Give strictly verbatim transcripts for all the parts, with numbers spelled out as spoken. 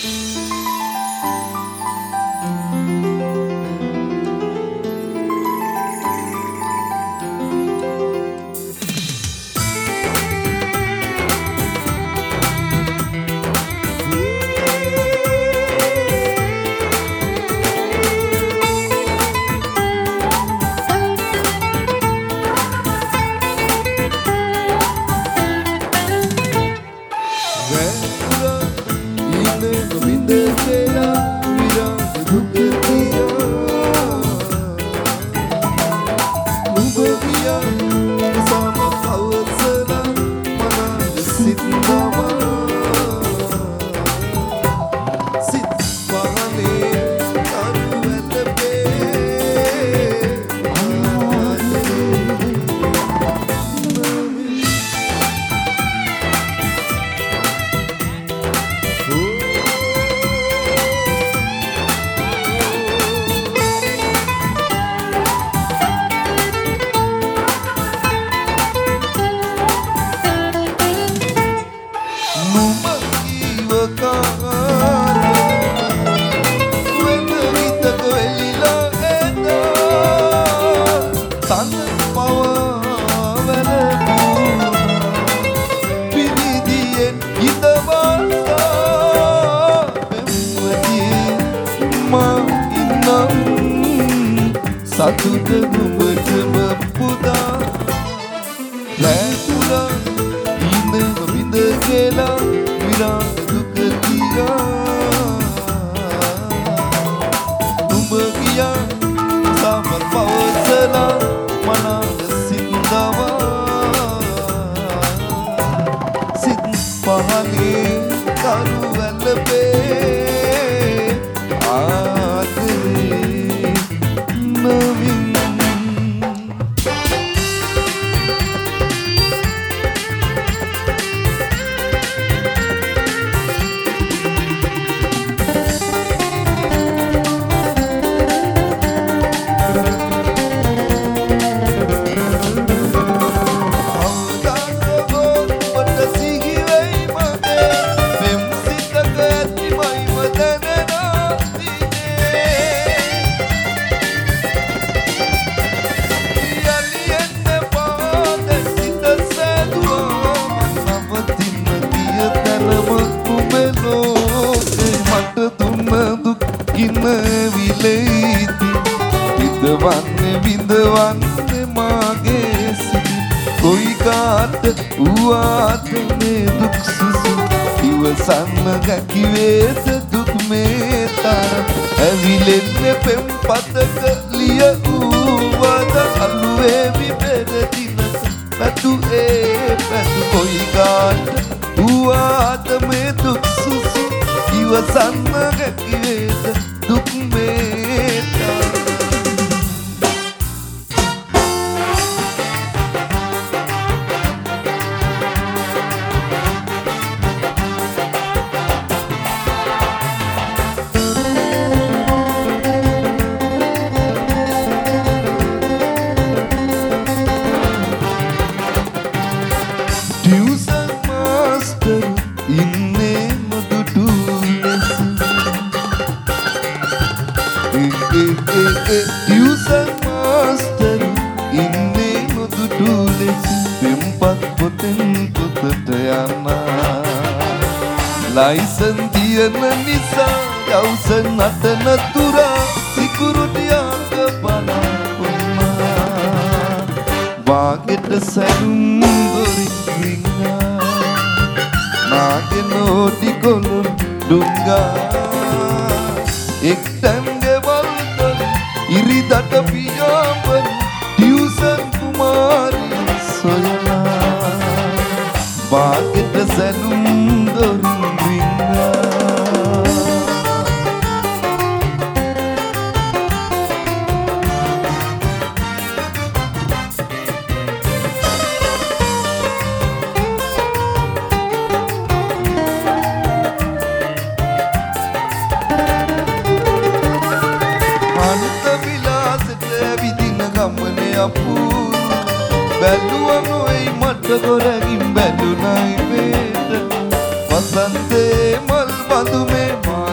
ගොරගින් බැලුනයි වේද වසන්තේ මල් බඳු මේ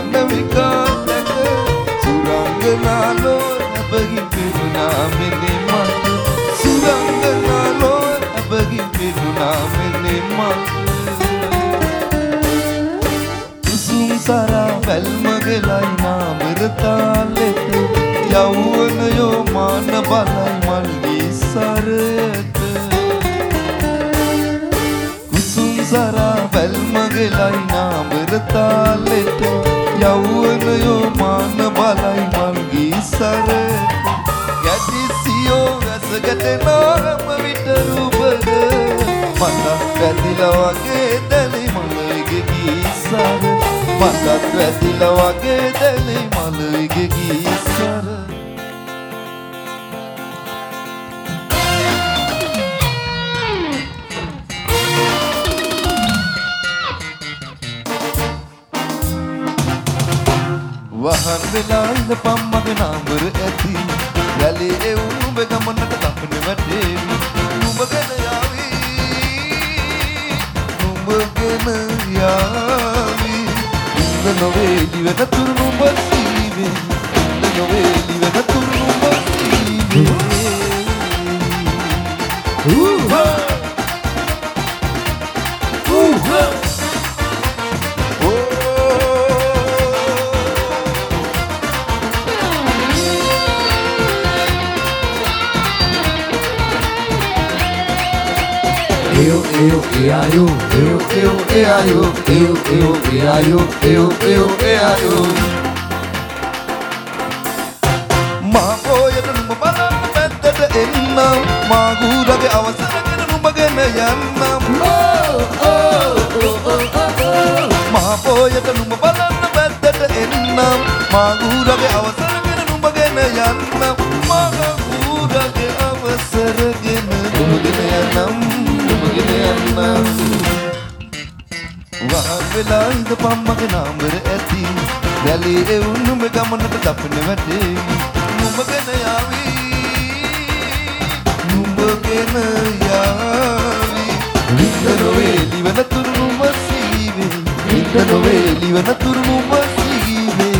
කුසුම් සරා වැල්මගේ ලයිනා මෙරතාලෙට යවුවනයෝ මාන බලයි මල්ගේ සරට කුසුම් සරා වැල්මගේ ලයිනා මෙරතාලෙට යවුවනයෝ මාන බලයි මල්ගේ සරට ගැටිසියෝ වැසගට නාම විටරුබද මතත් වැදිලා වගේ දැලි මලගේ ගීසර මතත් වැදිලා වගේ දැලි මලගේ ගීසර වහන් වෙලා ඉඳපම් මගේ නාමර ඇති රැළේ එවුණු උඹ ගමනට දපන වැටේවි උඹ ගැන යාවි උඹ ගැන යාවි ඉන්න නොවේ දිවෙන තුරු උඹ සීවේ ඉන්න නොවේ දිවෙන තුරු උඹ සීවේ ඌහා ඌහා Eu, eu, e aí, eu, eu, eu, e aí, eu, eu, eu, e aí, eu, eu, eu, e aí, eu. Maakoyata numa balan beddata ennam, maagurage awasaragena numagena yannam. Oh, oh, oh, oh, oh. Maakoyata numa balan beddata ennam, maagurage awasaragena numagena yannam. Maagurage awasaragena numagena yannam. වහන් වෙලා ඉඳපම් මගේ නාමර ඇති රැළේ එවුණු උඹ ගමනට දපන වැටේවි නුඹ ගැන යාවි නුඹ ගැන යාවි විඳ නොවේ ලිවන තුරු නුඹ සීවේ විඳ නොවේ ලිවන තුරු නුඹ සීවේ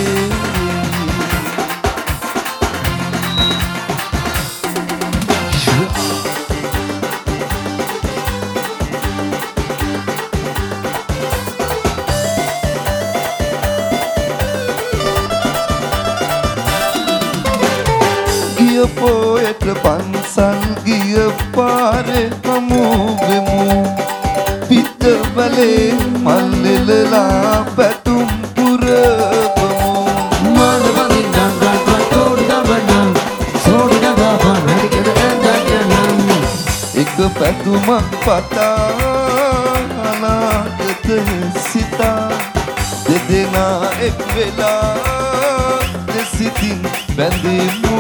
පොයට පන්සල් ගිය පාරේ හමු වෙමු පිට බලේ මල්ලෙලලා පැතුම් පුරවමු මන වලින් ගංගා තෝඩි දවනම් සෝඩි දගා නැරිකද ඇඳගනම් එක පැතුමක් පතා අනාගත සිතා දෙදෙනා එක් වෙලා දෙසිතින් බැඳෙමු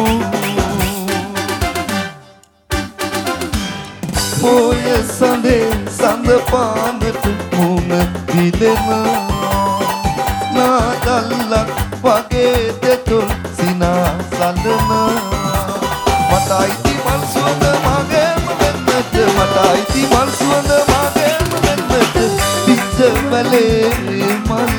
Oy sande sande paanat mun dilema na dallak wage detul sina salana matai ti mal suwanda mage mennat matai ti mal suwanda mage mennat picha male mal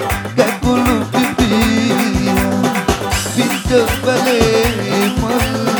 gagulu pipiya picha male mal